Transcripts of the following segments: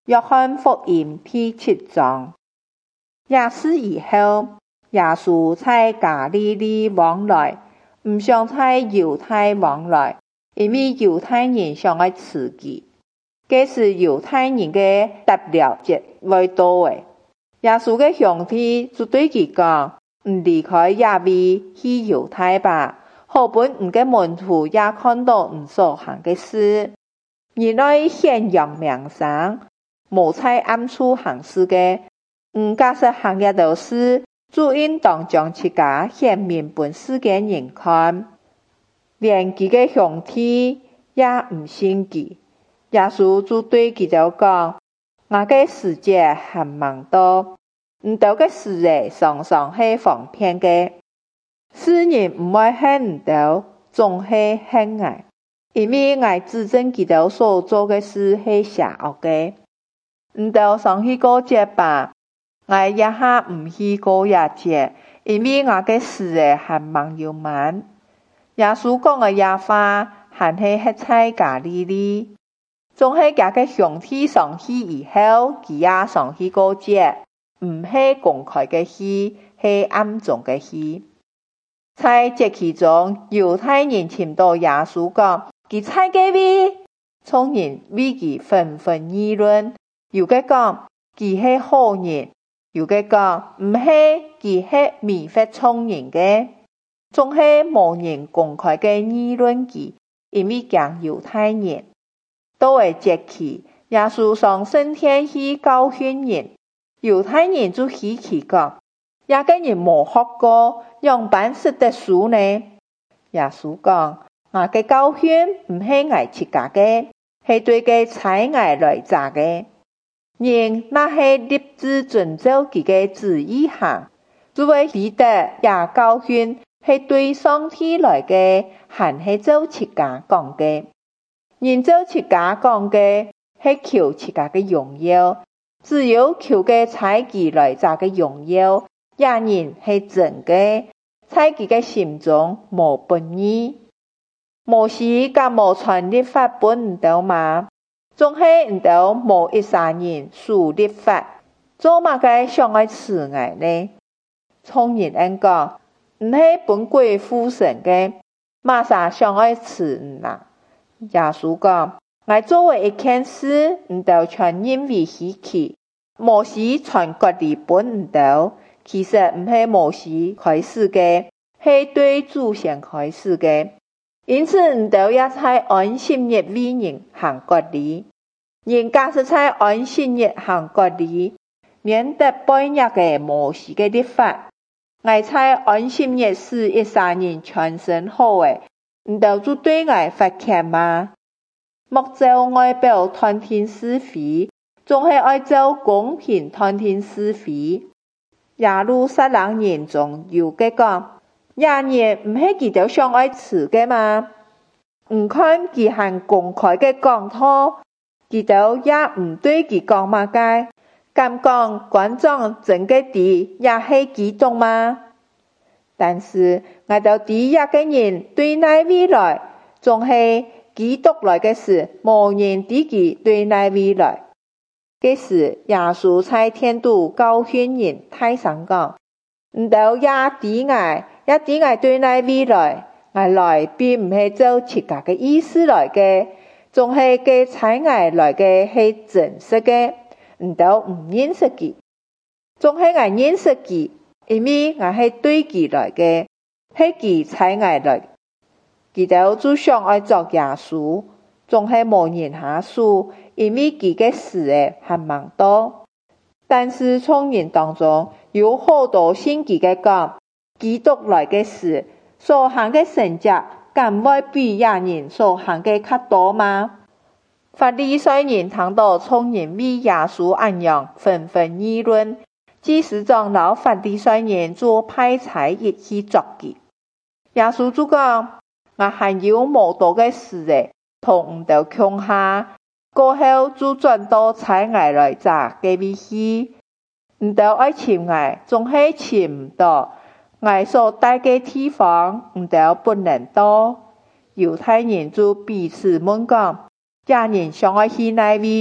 約翰福音第7章。也是以後，耶穌在加利利往來，唔想在猶太往來，因為猶太人想要刺激。這是猶太人嘅得了節來到嘅。耶穌嘅兄弟就對佢講：唔離開野味去猶太吧，好本唔嘅門徒也看到唔所行嘅事。原來顯揚名聲，無在暗處行事嘅，唔假使行一道事，就應當將自家顯明本世嘅人看。連佢嘅兄弟也唔信佢，耶穌就對佢哋講：我嘅時節還蠻多，唔到嘅事誒，常常係方便嘅。世人唔愛恨唔到，總係恨我，因為我指證佢哋所做嘅事係邪惡嘅。唔到上去過節吧，我一下唔去過夜節，因為我嘅事誒還蠻要慢。耶穌講嘅嘢話，還係在加利利。總係佢嘅兄弟上去以後，佢也上去過節，唔係公開嘅去，係暗中嘅去。在節期中，猶太人尋到耶穌講：佢在嘅位，眾人為佢紛紛議論。有嘅講佢係好人，有嘅講唔係，佢係迷惑眾人嘅。總係無人公開嘅議論佢，因為驚猶太人。到為節期，耶穌上升天去教訓人，猶太人就稀奇講：一個人無學過，樣辦識得書呢？耶穌講：我嘅教訓唔係我自家嘅，係對嘅差我來查嘅。人那係立志遵照佢嘅旨意行，作為彼得也教訓係對上帝來嘅，還係照自家講嘅。人照自家講嘅係求自家嘅榮耀，只有求嘅差佢來查嘅榮耀，也人係真嘅，在佢嘅心中無本義。摩西甲無傳律法本唔到嘛？總係唔到無一撒人樹律法，做乜嘅想愛刺我呢？眾人應講唔係本鬼附身嘅，馬啥想愛刺呐？耶穌講：我作為一件事，唔到全因為稀奇。摩西傳割禮本唔到，其實唔係摩西開始嘅，係對祖先開始嘅。因此唔到也在安息日為人行割禮。人假使在安息日行割禮，免得背逆嘅摩西嘅律法。我在安息日使一撒人全身好誒，唔到就對我發歉嗎？莫照外表斷定是非，總係愛照公平斷定是非。耶路撒冷人中有嘅講：亞人唔係佢哋想愛刺嘅嗎？唔看佢行公開嘅講道，佢哋也唔對佢講乜嘅。敢講關長真嘅地也係基督嗎？但是我哋第一個人對那位來，總係基督來嘅事，無人敵佢對那位來。這時耶穌在天度教訓人，大聲講：唔到也敵我對那位來，我來並唔係照自家嘅意思來嘅，總係嘅差我來嘅係真實嘅，唔到唔認識佢，總係我認識佢，因為我係對佢來嘅，係佢差我來。佢哋就想愛作耶穌，總係無人下數，因為佢嘅事誒還蠻多。但是從人當中有好多信佢嘅講，基督來嘅事，所行嘅神蹟，敢會比亞人所行嘅較多嗎？法利賽人聽到眾人為耶穌安樣紛紛議論，祭司長老法利賽人就派差役去捉佢。耶穌就講：我還有無多嘅事誒，同唔到窮下，過後就轉到差我來查嘅位去，唔到愛尋我，總係尋唔到。我所待嘅地方，唔到不能到。猶太人就彼此問講：亞人想愛去哪位？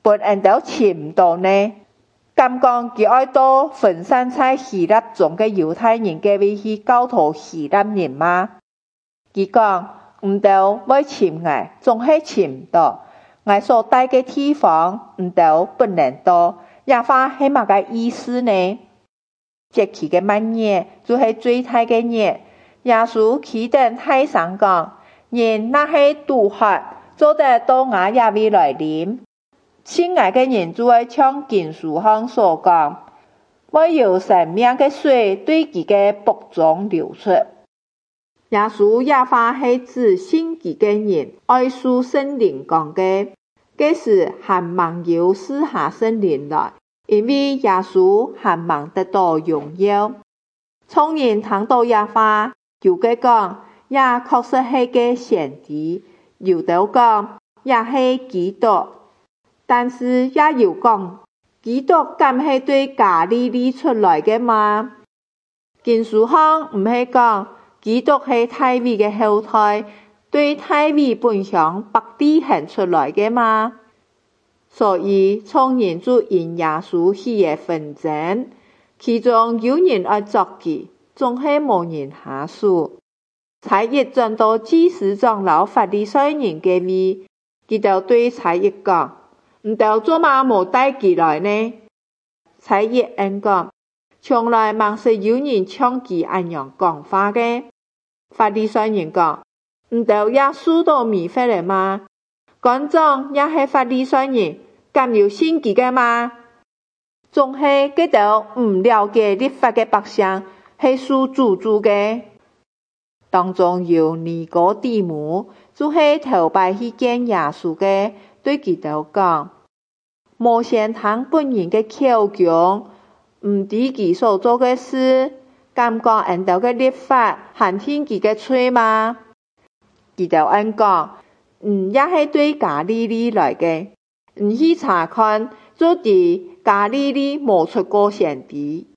本人都尋唔到呢？咁講佢愛到分散在希臘中嘅猶太人嘅位去教導希臘人嗎？佢講唔到要尋我，總係尋唔到。我所在嘅地方唔到不能到，耶華係乜個意思呢？節期嘅滿月就係最大嘅日，耶穌啟定大聲講，人若係拄渴，做得到我也會來臨。親愛嘅人就會像經書上所講，會有生命嘅水對佢嘅腹中流出。耶穌耶華係指信佢嘅人愛屬聖靈講嘅，這時還望有賜下聖靈來，因為耶穌還望得到榮耀。眾人聽到耶華，有嘅講，也確實係個先知，有的講也係基督，但是也有講，基督敢係對加利利出來嘅嗎？經書上唔係講基督係大衛嘅後代，對大衛本鄉伯利恆出來嘅嗎？所以眾人就因耶穌起嘅紛爭，其中有人愛作記，總係無人下數。才一轉到祭司長老法利賽人嘅位，佢就對才一講，唔到做嘛無帶佢來呢？才一應講，從來茫是有人像佢咁樣講話嘅。法利賽人講，唔到耶穌都迷惑了嗎？官長也係法利賽人，敢有信佢嘅嗎？總係佢就唔了解律法嘅百姓係屬主主嘅。當中有尼哥底母，就係頭擺去見耶穌嘅，對佢就講，無先聽本人嘅口供，唔知佢所做嘅事，敢講人道嘅律法，限聽佢嘅嘴嗎？佢就按講，也係對加利利來嘅，去查看，做啲加利利冇出過先知。